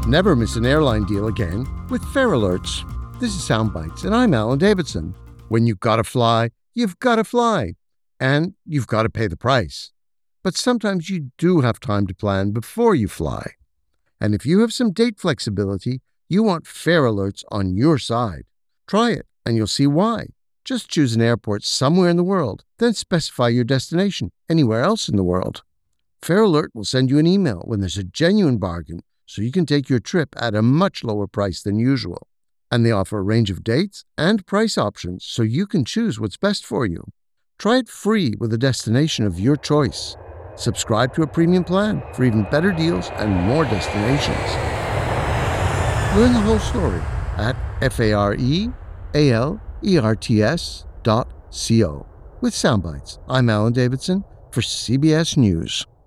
Never miss an airline deal again with Fare Alerts. This is Soundbites, and I'm Alan Davidson. When you've got to fly, you've got to fly. And you've got to pay the price. But sometimes you do have time to plan before you fly. And if you have some date flexibility, you want Fare Alerts on your side. Try it, and you'll see why. Just choose an airport somewhere in the world, then specify your destination anywhere else in the world. Fare Alert will send you an email when there's a genuine bargain, so you can take your trip at a much lower price than usual. And they offer a range of dates and price options so you can choose what's best for you. Try it free with a destination of your choice. Subscribe to a premium plan for even better deals and more destinations. Learn the whole story at FareAlerts.co. With Soundbites, I'm Alan Davidson for CBS News.